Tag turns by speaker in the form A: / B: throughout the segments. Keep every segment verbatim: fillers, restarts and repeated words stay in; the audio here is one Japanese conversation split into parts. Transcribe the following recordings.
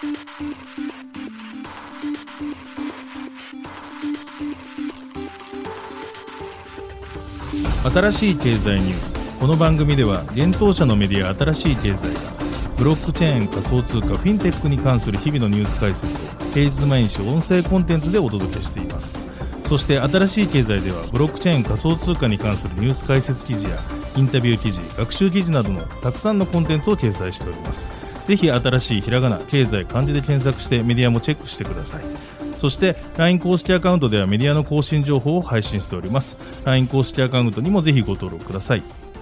A: 新しい経済ニュース。この番組では現当社のメディア新しい経済がブロックチェーン、仮想通貨、フィンテックに関する日々のニュース解説を平日毎日音声コンテンツでお届けしています。そして新しい経済ではブロックチェーン、仮想通貨に関するニュース解説記事やインタビュー記事、学習記事などのたくさんのコンテンツを掲載しております。ぜひ新しいひらがな、経済、漢字で検索してメディアもチェックしてください。そして ライン 公式アカウントではメディアの更新情報を配信しております。 ライン 公式アカウントにもぜひご登録ください。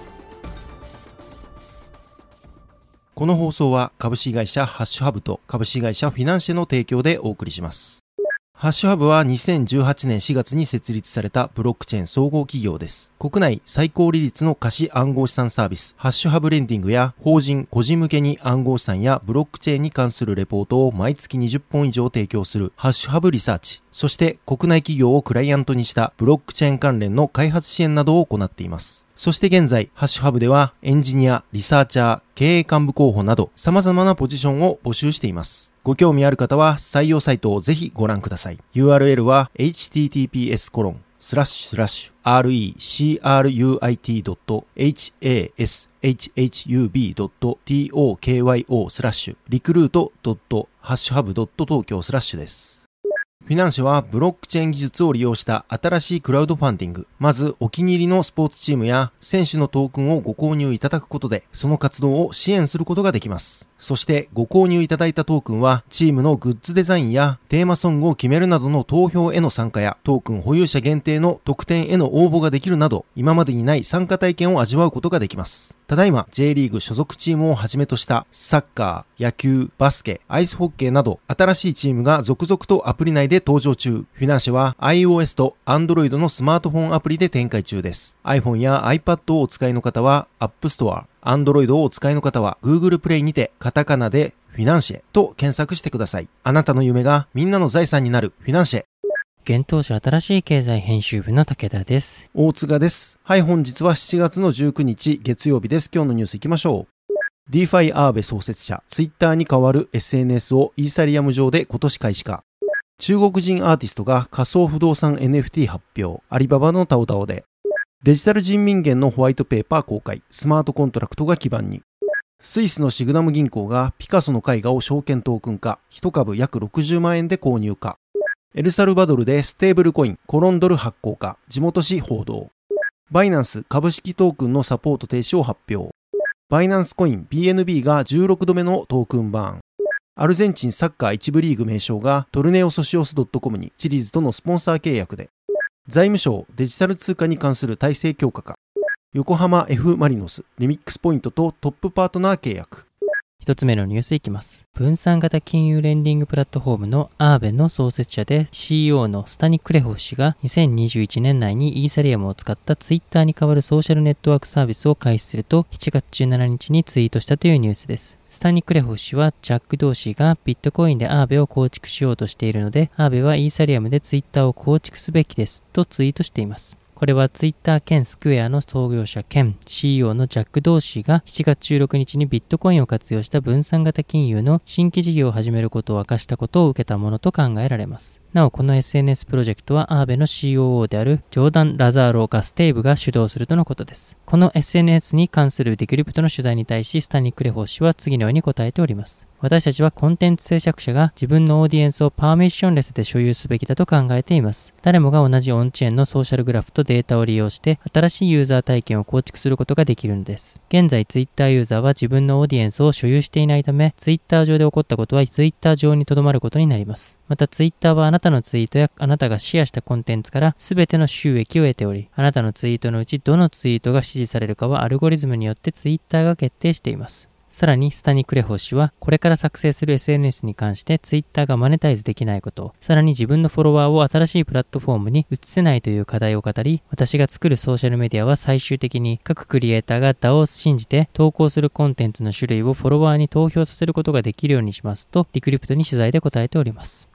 B: この放送は株式会社ハッシュハブと株式会社フィナンシェの提供でお送りします。ハッシュハブはにせんじゅうはちねんしがつに設立されたブロックチェーン総合企業です。国内最高利率の貸し暗号資産サービスハッシュハブレンディングや法人個人向けに暗号資産やブロックチェーンに関するレポートを毎月にじゅっぽん以上提供するハッシュハブリサーチ、そして国内企業をクライアントにしたブロックチェーン関連の開発支援などを行っています。そして現在、ハッシュハブではエンジニア、リサーチャー、経営幹部候補など様々なポジションを募集しています。ご興味ある方は採用サイトをぜひご覧ください。ユーアールエル は エイチティーティーピーエスコロンスラッシュスラッシュアールイーシーアールユーアイティードットエイチエーエスエイチエイチユービードットトーキョースラッシュリクルートドットハッシュハブドット東京スラッシュです。フィナンシェはブロックチェーン技術を利用した新しいクラウドファンディング。まずお気に入りのスポーツチームや選手のトークンをご購入いただくことで、その活動を支援することができます。そしてご購入いただいたトークンはチームのグッズデザインやテーマソングを決めるなどの投票への参加やトークン保有者限定の特典への応募ができるなど、今までにない参加体験を味わうことができます。ただいま J リーグ所属チームをはじめとしたサッカー、野球、バスケ、アイスホッケーなど新しいチームが続々とアプリ内で登場中。フィナンシェは iOS と Android のスマートフォンアプリで展開中です。iPhone や iPad をお使いの方は App Store、Android をお使いの方は Google Play にてカタカナでフィナンシェと検索してください。あなたの夢がみんなの財産になるフィナンシェ。
C: 現当社新しい経済編集部の武田です。
B: 大塚です。はい、本日はしちがつのじゅうくにち月曜日です。今日のニュースいきましょう。ディーファイ アーベ創設者、ツイッターに代わる エスエヌエス をイーサリアム上で今年開始か。中国人アーティストが仮想不動産 エヌエフティー 発表、アリババのタオタオで。デジタル人民元のホワイトペーパー公開、スマートコントラクトが基盤に。スイスのシグナム銀行がピカソの絵画を証券トークン化、いち株約ろくじゅうまんえんで購入か。エルサルバドルでステーブルコイン、コロンドル発行化、地元紙報道。バイナンス株式トークンのサポート停止を発表。バイナンスコイン ビーエヌビー がじゅうろくどめのトークンバーン。アルゼンチンサッカー一部リーグ名称がトルネオソシオス .com にチリーズとのスポンサー契約で。財務省デジタル通貨に関する体制強化か。横浜 F マリノスリミックスポイントとトップパートナー契約。
C: 一つ目のニュースいきます。分散型金融レンディングプラットフォームのアーベの創設者で シーイーオー のスタニクレホフ氏がにせんにじゅういちねん内にイーサリアムを使ったツイッターに代わるソーシャルネットワークサービスを開始するとしちがつじゅうしちにちにツイートしたというニュースです。スタニクレホフ氏はジャック・ドーシーがビットコインでアーベを構築しようとしているので、アーベはイーサリアムでツイッターを構築すべきですとツイートしています。これはツイッター兼スクエアの創業者兼 シーイーオー のジャック・ドーシーがしちがつじゅうろくにちにビットコインを活用した分散型金融の新規事業を始めることを明かしたことを受けたものと考えられます。なお、この エスエヌエス プロジェクトはアーベの シーオーオー であるジョーダン・ラザーロ・ガステーブが主導するとのことです。この エスエヌエス に関するディクリプトの取材に対しスタニクレホ氏は次のように答えております。私たちはコンテンツ制作者が自分のオーディエンスをパーミッションレスで所有すべきだと考えています。誰もが同じオンチェーンのソーシャルグラフとデータを利用して新しいユーザー体験を構築することができるのです。現在 Twitter ユーザーは自分のオーディエンスを所有していないため、Twitter 上で起こったことは Twitter 上に留まることになります。また Twitter はあなたのツイートやあなたがシェアしたコンテンツから全ての収益を得ており、あなたのツイートのうちどのツイートが支持されるかはアルゴリズムによって Twitter が決定しています。さらにスタニクレホ氏はこれから作成する エスエヌエス に関してツイッターがマネタイズできないこと、さらに自分のフォロワーを新しいプラットフォームに移せないという課題を語り、私が作るソーシャルメディアは最終的に各クリエイターが ダオ を信じて投稿するコンテンツの種類をフォロワーに投票させることができるようにしますとディクリプトに取材で答えております。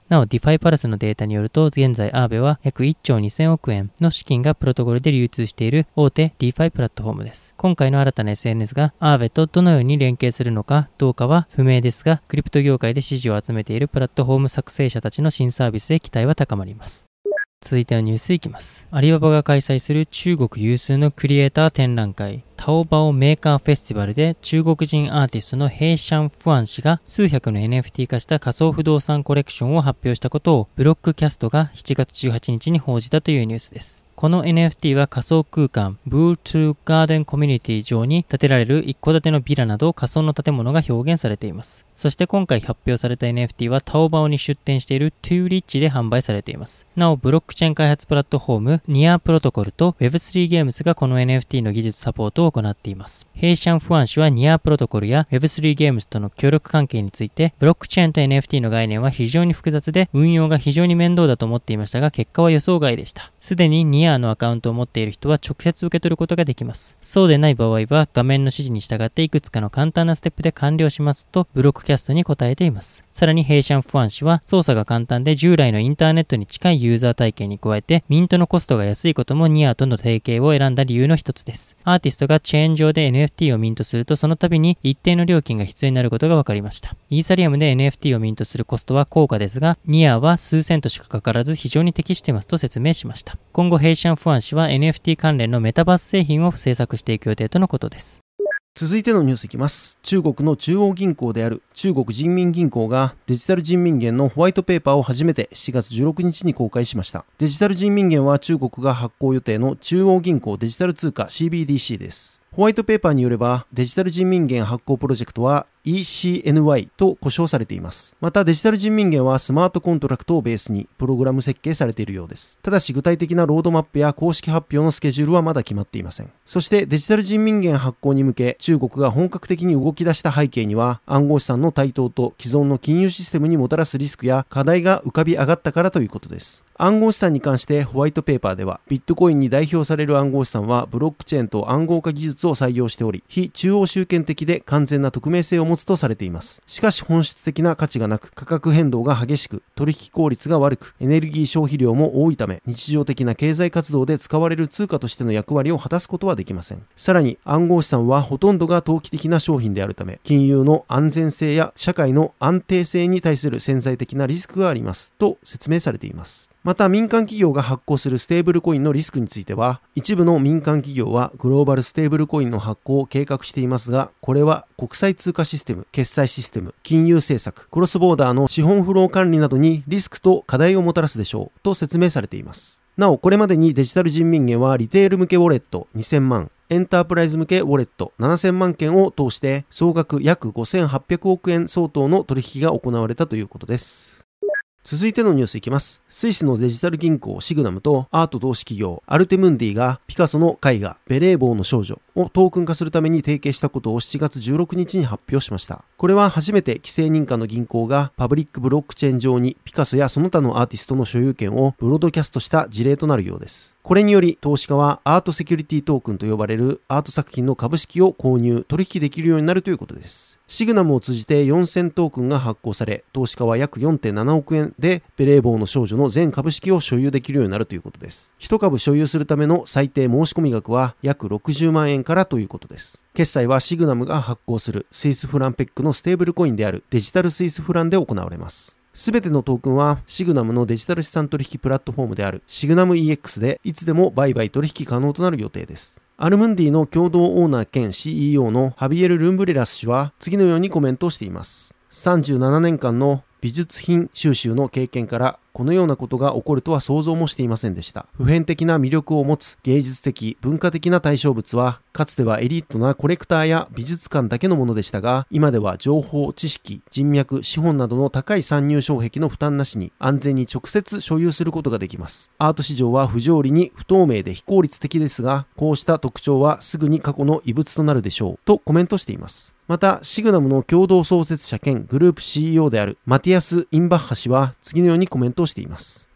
C: なお、ディファイパルスのデータによると、現在アーベは約いっちょうにせんおくえんの資金がプロトコルで流通している大手 ディファイ プラットフォームです。今回の新たな エスエヌエス がアーベとどのように連携するのかどうかは不明ですが、クリプト業界で支持を集めているプラットフォーム作成者たちの新サービスへ期待は高まります。続いてはニュースいきます。アリババが開催する中国有数のクリエイター展覧会、タオバオメーカーフェスティバルで中国人アーティストのヘイシャン・フアン氏が数百の エヌエフティー 化した仮想不動産コレクションを発表したことをブロックキャストがしちがつじゅうはちにちに報じたというニュースです。この エヌエフティー は仮想空間ブートゥーガーデンコミュニティ上に建てられる一戸建てのビラなど仮想の建物が表現されています。そして今回発表された エヌエフティー はタオバオに出展しているトゥーリッチで販売されています。なお、ブロックチェーン開発プラットフォームニアプロトコルと ウェブスリー ゲームズがこの エヌエフティー の技術サポートを行っています。ヘイシャン・フアン氏はニアプロトコルや ウェブスリー ゲームズとの協力関係について、ブロックチェーンと エヌエフティー の概念は非常に複雑で運用が非常に面倒だと思っていましたが、結果は予想外でした。すでにニアのアカウントを持っている人は直接受け取ることができます。そうでない場合は画面の指示に従っていくつかの簡単なステップで完了しますとブロックキャストに答えています。さらにヘイシャン・フアン氏は操作が簡単で従来のインターネットに近いユーザー体験に加えてミントのコストが安いこともニアとの提携を選んだ理由の一つです。アーティストがチェーン上で エヌエフティー をミントするとその度に一定の料金が必要になることが分かりました。イーサリアムで エヌエフティー をミントするコストは高価ですが、ニアは数セントしかかからず非常に適していますと説明しました。今後ヘイシャン・フアン氏は エヌエフティー 関連のメタバース製品を制作していく予定とのことです。
B: 続いてのニュースいきます。中国の中央銀行である中国人民銀行がデジタル人民元のホワイトペーパーを初めてしちがつじゅうろくにちに公開しました。デジタル人民元は中国が発行予定の中央銀行デジタル通貨 シービーディーシー です。ホワイトペーパーによればデジタル人民元発行プロジェクトは イーシーエヌワイ と呼称されています。またデジタル人民元はスマートコントラクトをベースにプログラム設計されているようです。ただし具体的なロードマップや公式発表のスケジュールはまだ決まっていません。そしてデジタル人民元発行に向け中国が本格的に動き出した背景には暗号資産の台頭と既存の金融システムにもたらすリスクや課題が浮かび上がったからということです。暗号資産に関してホワイトペーパーではビットコインに代表される暗号資産はブロックチェーンと暗号化技術を採用しており非中央集権的で完全な匿名性を持つとされています。しかし本質的な価値がなく価格変動が激しく取引効率が悪くエネルギー消費量も多いため日常的な経済活動で使われる通貨としての役割を果たすことはできません。さらに暗号資産はほとんどが投機的な商品であるため金融の安全性や社会の安定性に対する潜在的なリスクがありますと説明されています。また民間企業が発行するステーブルコインのリスクについては一部の民間企業はグローバルステーブルコインの発行を計画していますがこれは国際通貨システム、決済システム、金融政策、クロスボーダーの資本フロー管理などにリスクと課題をもたらすでしょうと説明されています。なおこれまでにデジタル人民元はリテール向けウォレットにせんまん、エンタープライズ向けウォレットななせんまんけんを通して総額約ごせんはっぴゃくおくえん相当の取引が行われたということです。続いてのニュースいきます。スイスのデジタル銀行シグナムとアート投資企業アルテムンディがピカソの絵画ベレー帽の少女をトークン化するために提携したことをしちがつじゅうろくにちに発表しました。これは初めて規制認可の銀行がパブリックブロックチェーン上にピカソやその他のアーティストの所有権をブロードキャストした事例となるようです。これにより投資家はアートセキュリティトークンと呼ばれるアート作品の株式を購入・取引できるようになるということです。シグナムを通じてよんせんトークンが発行され、投資家は約 よんてんななおくえんでベレー帽の少女の全株式を所有できるようになるということです。いち株所有するための最低申し込み額は約ろくじゅうまんえんからということです。決済はシグナムが発行するスイスフランペックのステーブルコインであるデジタルスイスフランで行われます。すべてのトークンはシグナムのデジタル資産取引プラットフォームであるシグナム イーエックス でいつでも売買取引可能となる予定です。アルムンディの共同オーナー兼 シーイーオー のハビエル・ルンブレラス氏は次のようにコメントをしています。さんじゅうななねんかんの美術品収集の経験からこのようなことが起こるとは想像もしていませんでした。普遍的な魅力を持つ芸術的、文化的な対象物はかつてはエリートなコレクターや美術館だけのものでしたが、今では情報、知識、人脈、資本などの高い参入障壁の負担なしに安全に直接所有することができます。アート市場は不条理に不透明で非効率的ですが、こうした特徴はすぐに過去の遺物となるでしょうとコメントしています。また、シグナムの共同創設者兼グループ シーイーオー であるマティアス・インバッハ氏は次のようにコメントをしています。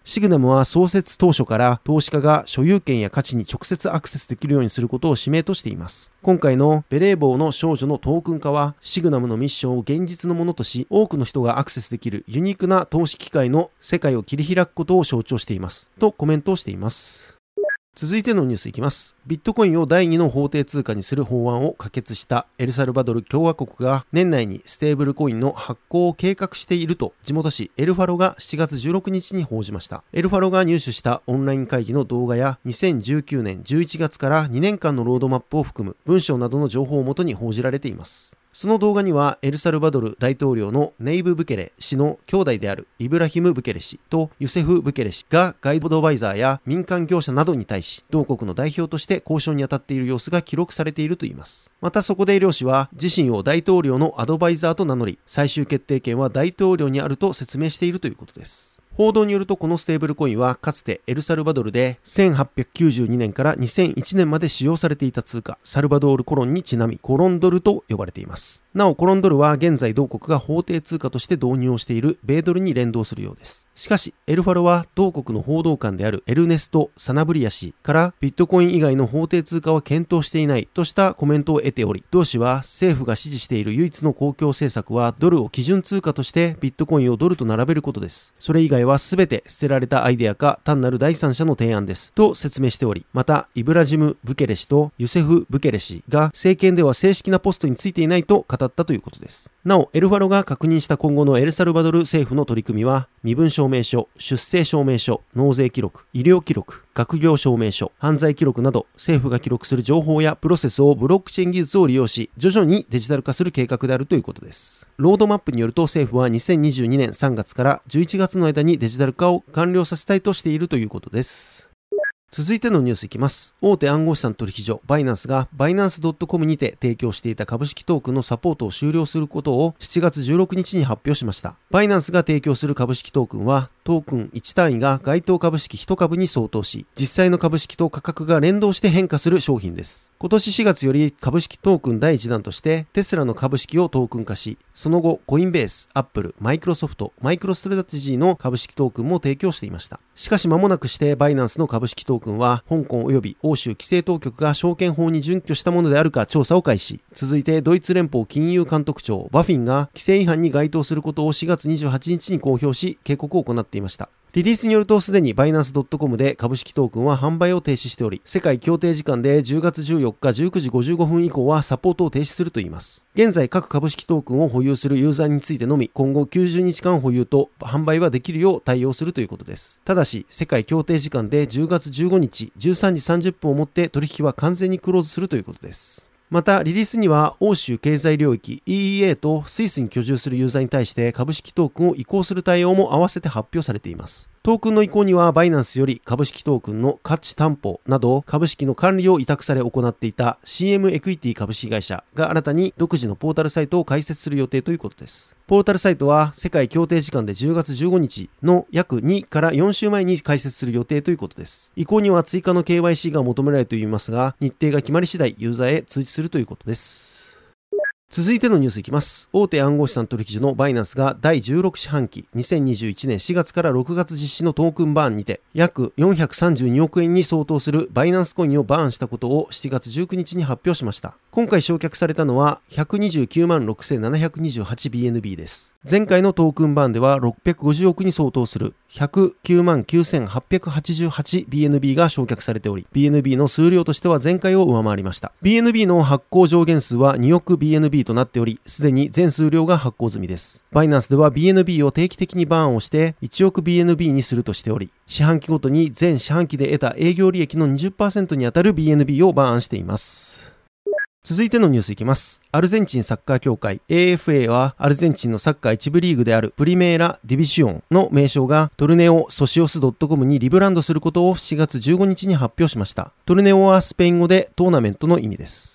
B: シグナムは創設当初から投資家が所有権や価値に直接アクセスできるようにすることを使命としています。今回のベレー帽の少女のトークン化は、シグナムのミッションを現実のものとし、多くの人がアクセスできるユニークな投資機会の世界を切り開くことを象徴しています。とコメントをしています。続いてのニュースいきます。ビットコインをだいにの法定通貨にする法案を可決したエルサルバドル共和国が年内にステーブルコインの発行を計画していると地元紙エルファロがしちがつじゅうろくにちに報じました。エルファロが入手したオンライン会議の動画やにせんじゅうきゅうねんじゅういちがつからにねんかんのロードマップを含む文章などの情報をもとに報じられています。その動画にはエルサルバドル大統領のネイブ・ブケレ氏の兄弟であるイブラヒム・ブケレ氏とユセフ・ブケレ氏がガイドアドバイザーや民間業者などに対し同国の代表として交渉に当たっている様子が記録されているといいます。またそこで両氏は自身を大統領のアドバイザーと名乗り、最終決定権は大統領にあると説明しているということです。報道によるとこのステーブルコインはかつてエルサルバドルでせんはっぴゃくきゅうじゅうにねんからにせんいちねんまで使用されていた通貨サルバドールコロンにちなみコロンドルと呼ばれています。なおコロンドルは現在同国が法定通貨として導入をしている米ドルに連動するようです。しかしエルファロは同国の報道官であるエルネスト・サナブリア氏からビットコイン以外の法定通貨は検討していないとしたコメントを得ており、同氏は政府が支持している唯一の公共政策はドルを基準通貨としてビットコインをドルと並べることです。それ以外は全て捨てられたアイデアか単なる第三者の提案ですと説明しており、またイブラジム・ブケレ氏とユセフ・ブケレ氏が政権では正式なポストについていないと語ったということです。なおエルファロが確認した今後のエルサルバドル政府の取り組みは、身分証明書、出生証明書、納税記録、医療記録、学業証明書、犯罪記録など政府が記録する情報やプロセスをブロックチェーン技術を利用し徐々にデジタル化する計画であるということです。ロードマップによると政府はにせんにじゅうにねんさんがつからじゅういちがつの間にデジタル化を完了させたいとしているということです。続いてのニュースいきます。大手暗号資産取引所バイナンスがバイナンス .com にて提供していた株式トークンのサポートを終了することをしちがつじゅうろくにちに発表しました。バイナンスが提供する株式トークンはトークンいち単位が該当株式いち株に相当し、実際の株式と価格が連動して変化する商品です。今年しがつより株式トークンだいいち弾としてテスラの株式をトークン化し、その後コインベース、アップル、マイクロソフト、マイクロストラテジーの株式トークンも提供していました。しかし間もなくしてバイナンスの株式トークンは香港及び欧州規制当局が証券法に準拠したものであるか調査を開始。続いてドイツ連邦金融監督庁バフィンが規制違反に該当することをしがつにじゅうはちにちに公表し警告を行っていました。リリースによるとすでにバイナンス .com で株式トークンは販売を停止しており、世界協定時間でじゅうがつじゅうよっかじゅうくじごじゅうごふん以降はサポートを停止するといいます。現在各株式トークンを保有するユーザーについてのみ今後きゅうじゅうにちかん保有と販売はできるよう対応するということです。ただし世界協定時間でじゅうがつじゅうごにちじゅうさんじさんじゅっぷんをもって取引は完全にクローズするということです。またリリースには欧州経済領域 イーイーエー とスイスに居住するユーザーに対して株式トークンを移行する対応も合わせて発表されています。トークンの移行にはバイナンスより株式トークンの価値担保など株式の管理を委託され行っていた シーエム エクイティ株式会社が新たに独自のポータルサイトを開設する予定ということです。ポータルサイトは世界協定時間でじゅうがつじゅうごにちの約にからよんしゅうまえに開設する予定ということです。移行には追加の ケーワイシー が求められるといいますが、日程が決まり次第ユーザーへ通知するということです。続いてのニュースいきます。大手暗号資産取引所のバイナンスがだいじゅうろく四半期にせんにじゅういちねんしがつからろくがつ実施のトークンバーンにて約よんひゃくさんじゅうにおくえんに相当するバイナンスコインをバーンしたことをしちがつじゅうくにちに発表しました。今回償却されたのは ひゃくにじゅうきゅうまんろくせんななひゃくにじゅうはちビーエヌビー です。前回のトークンバーンではろっぴゃくごじゅうおくに相当するひゃくきゅうまんきゅうせんはっぴゃくはちじゅうはちビーエヌビー が償却されており、ビーエヌビー の数量としては前回を上回りました。ビーエヌビー の発行上限数はにおくビーエヌビー となっており、すでに全数量が発行済みです。バイナンスでは ビーエヌビー を定期的にバーンをしていちおくビーエヌビー にするとしており、四半期ごとに全四半期で得た営業利益の にじゅっパーセント に当たる ビーエヌビー をバーンしています。続いてのニュースいきます。アルゼンチンサッカー協会 エーエフエー はアルゼンチンのサッカー一部リーグであるプリメーラ・ディビシオンの名称がトルネオ・ソシオス .com にリブランドすることをしちがつじゅうごにちに発表しました。トルネオはスペイン語でトーナメントの意味です。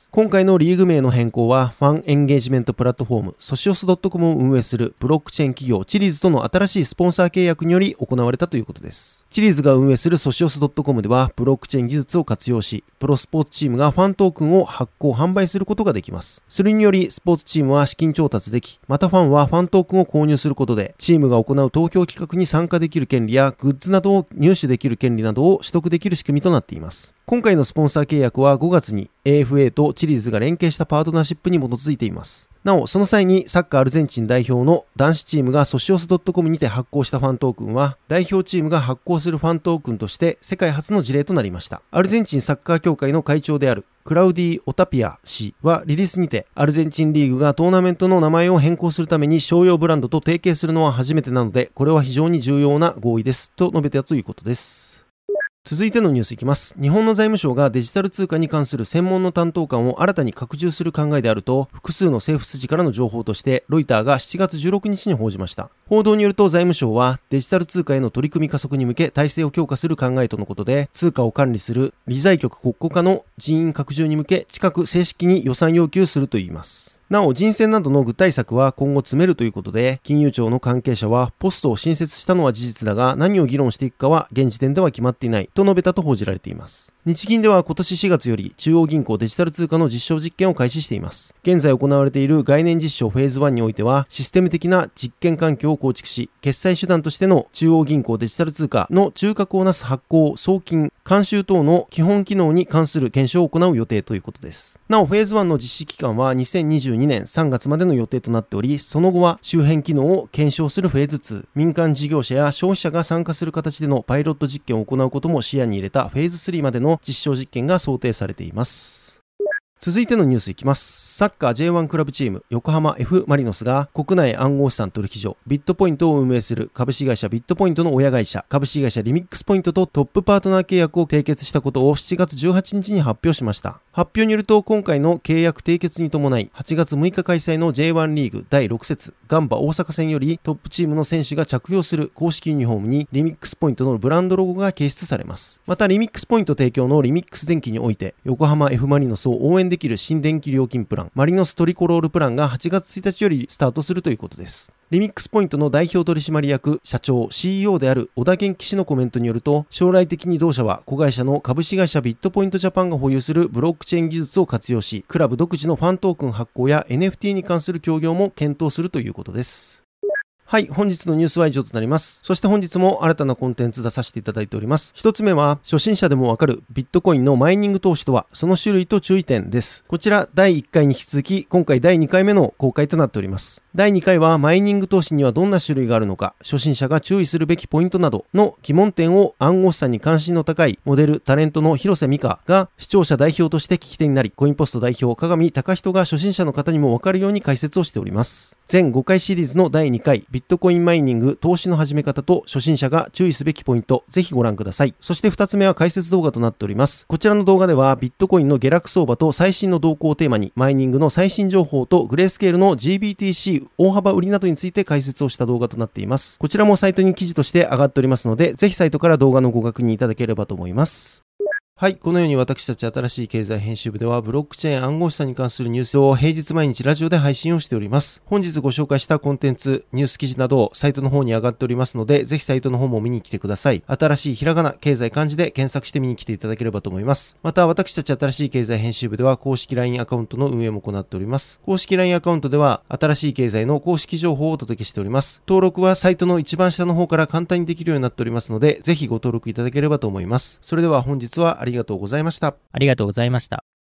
B: 今回のリーグ名の変更は、ファンエンゲージメントプラットフォーム、ソシオス .com を運営するブロックチェーン企業チリーズとの新しいスポンサー契約により行われたということです。チリーズが運営するソシオス .com では、ブロックチェーン技術を活用し、プロスポーツチームがファントークンを発行・販売することができます。それにより、スポーツチームは資金調達でき、またファンはファントークンを購入することで、チームが行う投票企画に参加できる権利や、グッズなどを入手できる権利などを取得できる仕組みとなっています。今回のスポンサー契約はごがつに エーエフエー とチリーズが連携したパートナーシップに基づいています。なお、その際にサッカーアルゼンチン代表の男子チームがソシオス .com にて発行したファントークンは、代表チームが発行するファントークンとして世界初の事例となりました。アルゼンチンサッカー協会の会長であるクラウディ・オタピア氏はリリースにて、アルゼンチンリーグがトーナメントの名前を変更するために商用ブランドと提携するのは初めてなので、これは非常に重要な合意ですと述べたということです。続いてのニュースいきます。日本の財務省がデジタル通貨に関する専門の担当官を新たに拡充する考えであると、複数の政府筋からの情報として、ロイターがしちがつじゅうろくにちに報じました。報道によると財務省は、デジタル通貨への取り組み加速に向け体制を強化する考えとのことで、通貨を管理する理財局国庫課の人員拡充に向け、近く正式に予算要求するといいます。なお、人選などの具体策は今後詰めるということで、金融庁の関係者は、ポストを新設したのは事実だが、何を議論していくかは現時点では決まっていないと述べたと報じられています。日銀では今年しがつより中央銀行デジタル通貨の実証実験を開始しています。現在行われている概念実証フェーズワンにおいては、システム的な実験環境を構築し、決済手段としての中央銀行デジタル通貨の中核をなす発行、送金、慣習等の基本機能に関する検証を行う予定ということです。なお、フェーズワンの実施期間はにせんにじゅうにねんさんがつまでの予定となっており、その後は周辺機能を検証するフェーズツー、民間事業者や消費者が参加する形でのパイロット実験を行うことも視野に入れたフェーズスリーまでの実証実験が想定されています。続いてのニュースいきます。サッカー ジェイワン クラブチーム横浜 F マリノスが国内暗号資産取引所ビットポイントを運営する株式会社ビットポイントの親会社株式会社リミックスポイントとトップパートナー契約を締結したことをしちがつじゅうはちにちに発表しました。発表によると今回の契約締結に伴いはちがつむいか開催の ジェイワン リーグだいろく節ガンバ大阪戦よりトップチームの選手が着用する公式ユニフォームにリミックスポイントのブランドロゴが掲出されます。またリミックスポイント提供のリミックス電気において横浜 F マリノスを応援できる新電気料金プランマリノストリコロールプランがはちがつついたちよりスタートするということです。リミックスポイントの代表取締役社長 シーイーオー である小田元気氏のコメントによると、将来的に同社は子会社の株式会社ビットポイントジャパンが保有するブロックチェーン技術を活用し、クラブ独自のファントークン発行や エヌエフティー に関する協業も検討するということです。はい、本日のニュースは以上となります。そして本日も新たなコンテンツ出させていただいております。一つ目は、初心者でもわかるビットコインのマイニング投資とは、その種類と注意点です。こちら、だいいっかいに引き続き、今回だいにかいめの公開となっております。だいにかいは、マイニング投資にはどんな種類があるのか、初心者が注意するべきポイントなどの疑問点を暗号資産に関心の高いモデル、タレントの広瀬美香が視聴者代表として聞き手になり、コインポスト代表、鏡隆人が初心者の方にもわかるように解説をしております。全ごかいシリーズのだいにかい、ビットコインマイニング投資の始め方と初心者が注意すべきポイント、ぜひご覧ください。そしてふたつめは解説動画となっております。こちらの動画ではビットコインの下落相場と最新の動向をテーマにマイニングの最新情報とグレースケールの ジービーティーシー 大幅売りなどについて解説をした動画となっています。こちらもサイトに記事として上がっておりますので、ぜひサイトから動画のご確認いただければと思います。はい。このように私たち新しい経済編集部ではブロックチェーン暗号資産に関するニュースを平日毎日ラジオで配信をしております。本日ご紹介したコンテンツ、ニュース記事などをサイトの方に上がっておりますので、ぜひサイトの方も見に来てください。新しいひらがな、経済漢字で検索して見に来ていただければと思います。また私たち新しい経済編集部では公式 ライン アカウントの運営も行っております。公式 ライン アカウントでは新しい経済の公式情報をお届けしております。登録はサイトの一番下の方から簡単にできるようになっておりますので、ぜひご登録いただければと思います。それでは本日はありがとうございました。
C: ありがとうございました。